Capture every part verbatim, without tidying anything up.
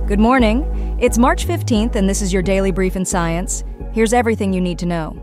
Good morning. It's March fifteenth, and this is your daily brief in science. Here's everything you need to know.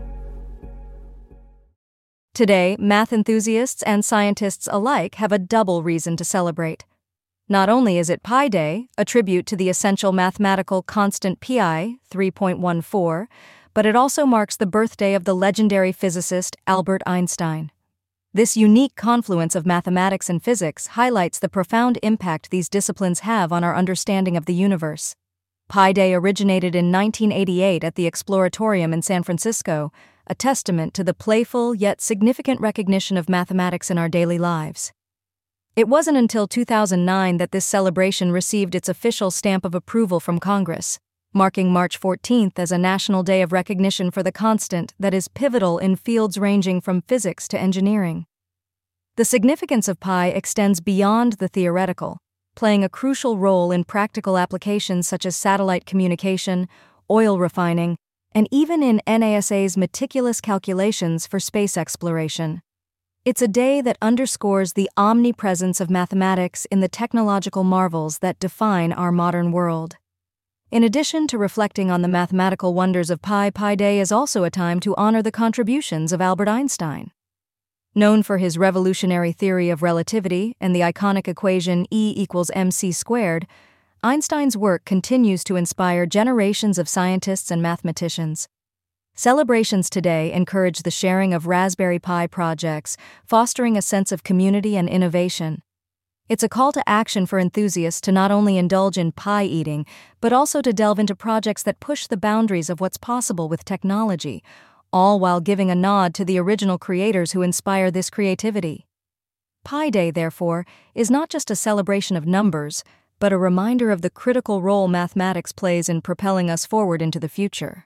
Today, math enthusiasts and scientists alike have a double reason to celebrate. Not only is it Pi Day, a tribute to the essential mathematical constant pi, three point one four, but it also marks the birthday of the legendary physicist Albert Einstein. This unique confluence of mathematics and physics highlights the profound impact these disciplines have on our understanding of the universe. Pi Day originated in nineteen eighty-eight at the Exploratorium in San Francisco, a testament to the playful yet significant recognition of mathematics in our daily lives. It wasn't until two thousand nine that this celebration received its official stamp of approval from Congress, marking March fourteenth as a national day of recognition for the constant that is pivotal in fields ranging from physics to engineering. The significance of pi extends beyond the theoretical, playing a crucial role in practical applications such as satellite communication, oil refining, and even in NASA's meticulous calculations for space exploration. It's a day that underscores the omnipresence of mathematics in the technological marvels that define our modern world. In addition to reflecting on the mathematical wonders of pi, Pi Day is also a time to honor the contributions of Albert Einstein. Known for his revolutionary theory of relativity and the iconic equation E equals mc squared, Einstein's work continues to inspire generations of scientists and mathematicians. Celebrations today encourage the sharing of Raspberry Pi projects, fostering a sense of community and innovation. It's a call to action for enthusiasts to not only indulge in pie eating, but also to delve into projects that push the boundaries of what's possible with technology, all while giving a nod to the original creators who inspire this creativity. Pi Day, therefore, is not just a celebration of numbers, but a reminder of the critical role mathematics plays in propelling us forward into the future.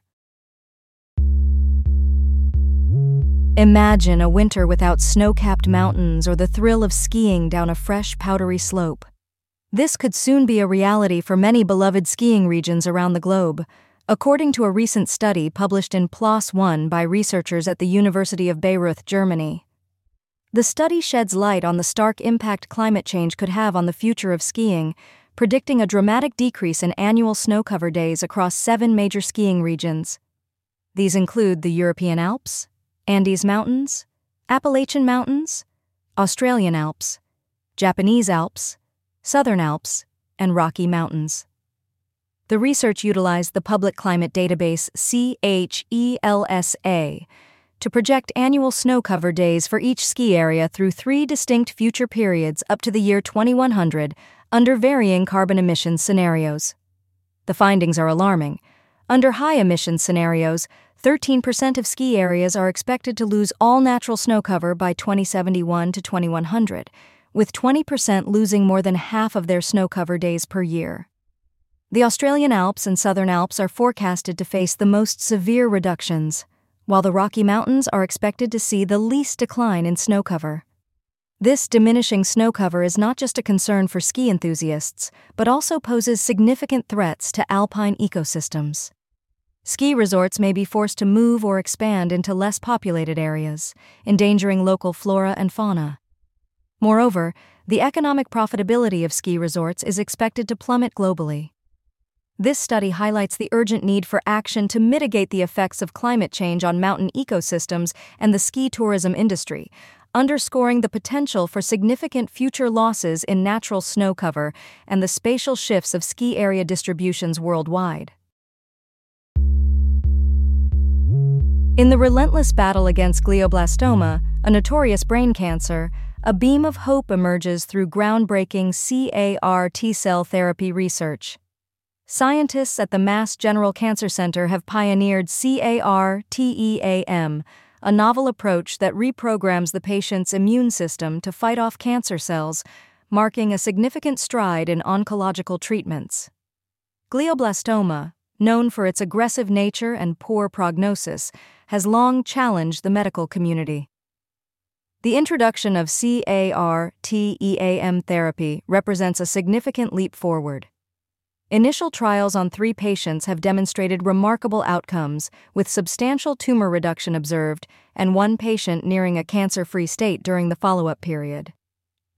Imagine a winter without snow-capped mountains or the thrill of skiing down a fresh, powdery slope. This could soon be a reality for many beloved skiing regions around the globe, according to a recent study published in PLOS One by researchers at the University of Bayreuth, Germany. The study sheds light on the stark impact climate change could have on the future of skiing, predicting a dramatic decrease in annual snow cover days across seven major skiing regions. These include the European Alps, Andes Mountains, Appalachian Mountains, Australian Alps, Japanese Alps, Southern Alps, and Rocky Mountains. The research utilized the public climate database C H E L S A to project annual snow cover days for each ski area through three distinct future periods up to the year twenty-one hundred under varying carbon emissions scenarios. The findings are alarming. Under high emission scenarios, thirteen percent of ski areas are expected to lose all natural snow cover by twenty seventy-one to twenty-one hundred, with twenty percent losing more than half of their snow cover days per year. The Australian Alps and Southern Alps are forecasted to face the most severe reductions, while the Rocky Mountains are expected to see the least decline in snow cover. This diminishing snow cover is not just a concern for ski enthusiasts, but also poses significant threats to alpine ecosystems. Ski resorts may be forced to move or expand into less populated areas, endangering local flora and fauna. Moreover, the economic profitability of ski resorts is expected to plummet globally. This study highlights the urgent need for action to mitigate the effects of climate change on mountain ecosystems and the ski tourism industry, underscoring the potential for significant future losses in natural snow cover and the spatial shifts of ski area distributions worldwide. In the relentless battle against glioblastoma, a notorious brain cancer, a beam of hope emerges through groundbreaking C A R T-cell therapy research. Scientists at the Mass General Cancer Center have pioneered C A R T E A M, a novel approach that reprograms the patient's immune system to fight off cancer cells, marking a significant stride in oncological treatments. Glioblastoma, known for its aggressive nature and poor prognosis, has long challenged the medical community. The introduction of C A R T E A M therapy represents a significant leap forward. Initial trials on three patients have demonstrated remarkable outcomes, with substantial tumor reduction observed and one patient nearing a cancer-free state during the follow-up period.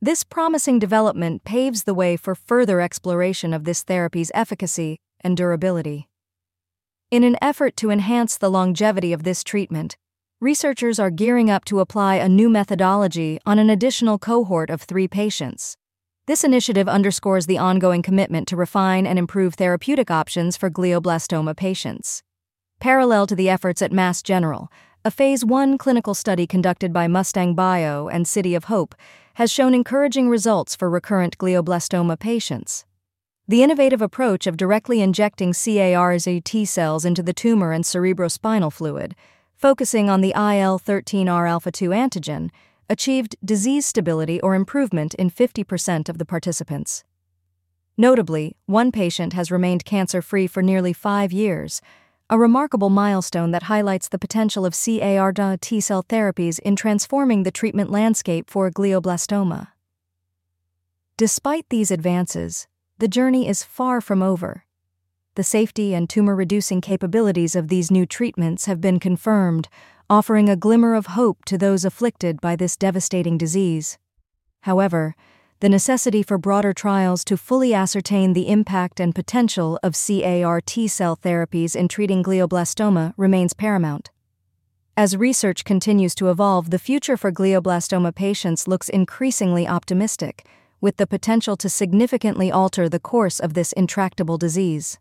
This promising development paves the way for further exploration of this therapy's efficacy and durability. In an effort to enhance the longevity of this treatment, researchers are gearing up to apply a new methodology on an additional cohort of three patients. This initiative underscores the ongoing commitment to refine and improve therapeutic options for glioblastoma patients. Parallel to the efforts at Mass General, a phase one clinical study conducted by Mustang Bio and City of Hope has shown encouraging results for recurrent glioblastoma patients. The innovative approach of directly injecting C A R Z T cells into the tumor and cerebrospinal fluid, focusing on the I L thirteen R alpha two antigen, achieved disease stability or improvement in fifty percent of the participants. Notably, one patient has remained cancer-free for nearly five years, a remarkable milestone that highlights the potential of C A R T cell therapies in transforming the treatment landscape for glioblastoma. Despite these advances, the journey is far from over. The safety and tumor-reducing capabilities of these new treatments have been confirmed, offering a glimmer of hope to those afflicted by this devastating disease. However, the necessity for broader trials to fully ascertain the impact and potential of C A R T-cell therapies in treating glioblastoma remains paramount. As research continues to evolve, the future for glioblastoma patients looks increasingly optimistic, with the potential to significantly alter the course of this intractable disease.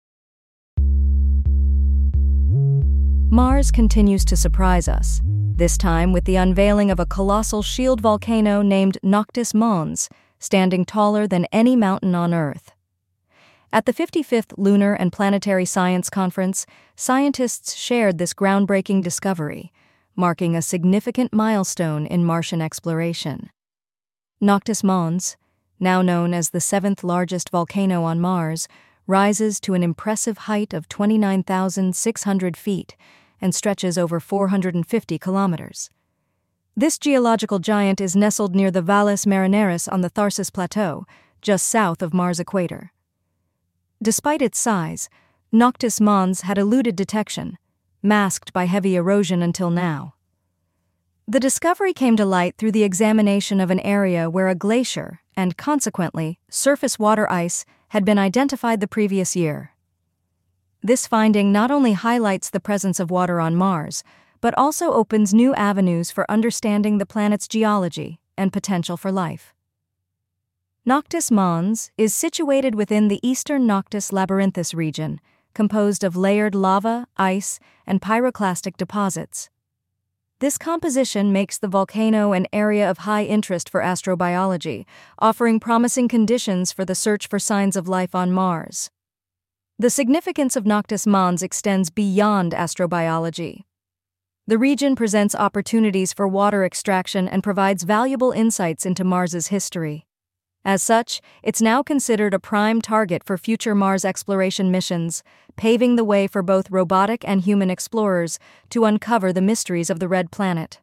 Mars continues to surprise us, this time with the unveiling of a colossal shield volcano named Noctis Mons, standing taller than any mountain on Earth. At the fifty-fifth Lunar and Planetary Science Conference, scientists shared this groundbreaking discovery, marking a significant milestone in Martian exploration. Noctis Mons, now known as the seventh largest volcano on Mars, rises to an impressive height of twenty-nine thousand six hundred feet and stretches over four hundred fifty kilometers. This geological giant is nestled near the Valles Marineris on the Tharsis Plateau, just south of Mars' equator. Despite its size, Noctis Mons had eluded detection, masked by heavy erosion until now. The discovery came to light through the examination of an area where a glacier, and consequently, surface water ice, had been identified the previous year. This finding not only highlights the presence of water on Mars, but also opens new avenues for understanding the planet's geology and potential for life. Noctis Mons is situated within the eastern Noctis Labyrinthus region, composed of layered lava, ice, and pyroclastic deposits. This composition makes the volcano an area of high interest for astrobiology, offering promising conditions for the search for signs of life on Mars. The significance of Noctis Mons extends beyond astrobiology. The region presents opportunities for water extraction and provides valuable insights into Mars's history. As such, it's now considered a prime target for future Mars exploration missions, paving the way for both robotic and human explorers to uncover the mysteries of the Red Planet.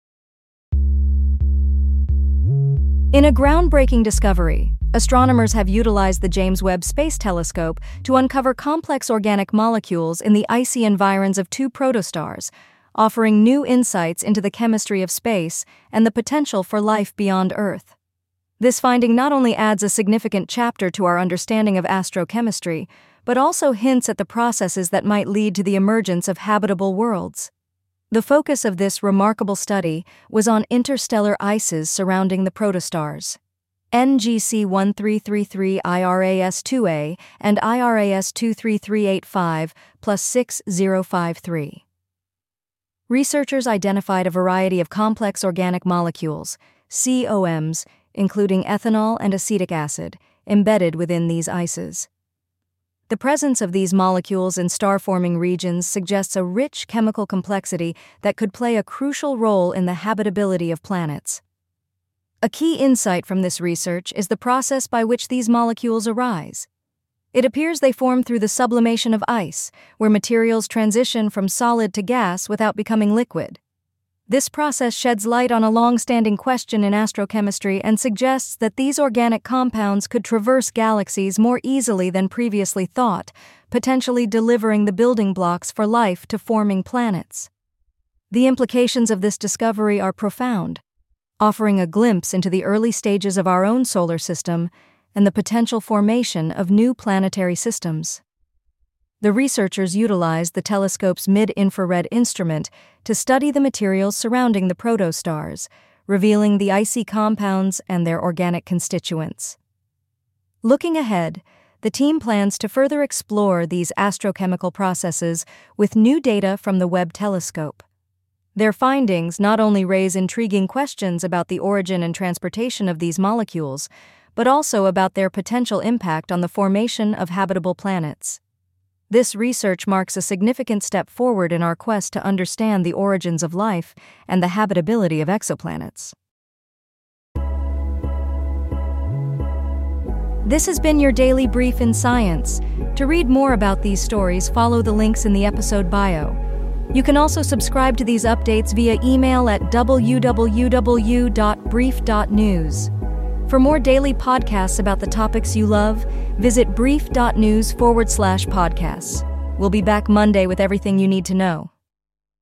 In a groundbreaking discovery, astronomers have utilized the James Webb Space Telescope to uncover complex organic molecules in the icy environs of two protostars, offering new insights into the chemistry of space and the potential for life beyond Earth. This finding not only adds a significant chapter to our understanding of astrochemistry, but also hints at the processes that might lead to the emergence of habitable worlds. The focus of this remarkable study was on interstellar ices surrounding the protostars. N G C one three three three I R A S two A and I R A S two three three eight five plus six zero five three. Researchers identified a variety of complex organic molecules, C O Ms, including ethanol and acetic acid, embedded within these ices. The presence of these molecules in star-forming regions suggests a rich chemical complexity that could play a crucial role in the habitability of planets. A key insight from this research is the process by which these molecules arise. It appears they form through the sublimation of ice, where materials transition from solid to gas without becoming liquid. This process sheds light on a long-standing question in astrochemistry and suggests that these organic compounds could traverse galaxies more easily than previously thought, potentially delivering the building blocks for life to forming planets. The implications of this discovery are profound. offering a glimpse into the early stages of our own solar system and the potential formation of new planetary systems. The researchers utilized the telescope's mid-infrared instrument to study the materials surrounding the protostars, revealing the icy compounds and their organic constituents. Looking ahead, the team plans to further explore these astrochemical processes with new data from the Webb telescope. Their findings not only raise intriguing questions about the origin and transportation of these molecules, but also about their potential impact on the formation of habitable planets. This research marks a significant step forward in our quest to understand the origins of life and the habitability of exoplanets. This has been your daily brief in science. To read more about these stories, follow the links in the episode bio. You can also subscribe to these updates via email at w w w dot brief dot news. For more daily podcasts about the topics you love, visit brief dot news forward slash podcasts. We'll be back Monday with everything you need to know.